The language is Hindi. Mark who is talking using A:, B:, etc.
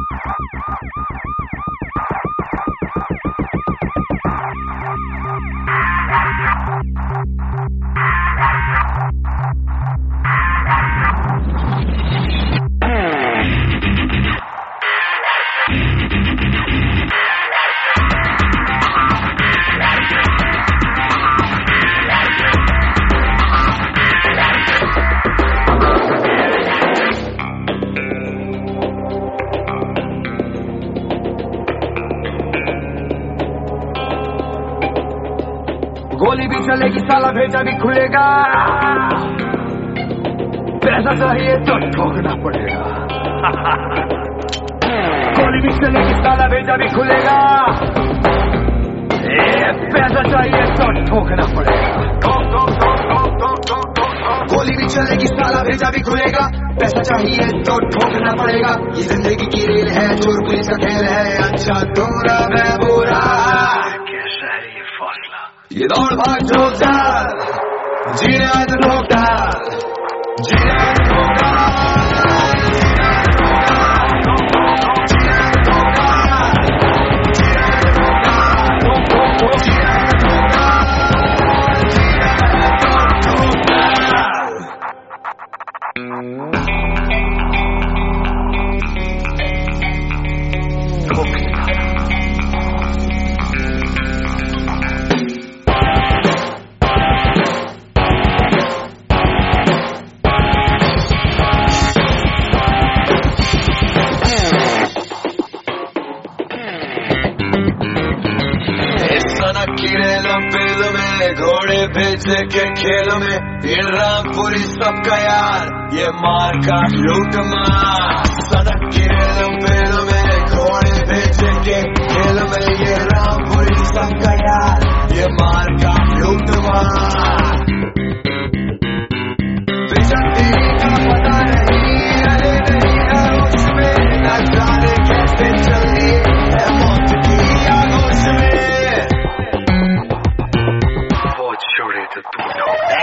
A: गोली भी चलेगी साला भेजा भी खुलेगा, पैसा चाहिए तो ठोकना पड़ेगा। गोली भी चलेगी साला भेजा भी खुलेगा, पैसा चाहिए तो ठोकना पड़ेगा। गोली भी चलेगी साला भेजा भी खुलेगा, पैसा चाहिए तो ठोकना पड़ेगा। ये जिंदगी की रेल है, चोर पुलिस का खेल है, अच्छा दूरा मैं बुरा। ये दौड़ भाग ठोक डाल, जीने आए तो ठोक डाल, जीने आए तो ठोक डाल, जीने आए तो ठोक डाल, जीने आए तो ठोक डाल, जीने आए तो ठोक डाल, जीने आए तो ठोक डाल। खेलों में घोड़े बेचे के खेलों में रामपुरी सबका यार, ये मार का लूट मार। सड़क की रेलों में घोड़े बेचे के खेलों में ये रामपुरी सबका यार, ये मार का लूट मार। बेचती का पता नहीं, अरे नहीं है उसमें, न जाने कैसे चली है मौत की आगोश में। छोड़े तो तू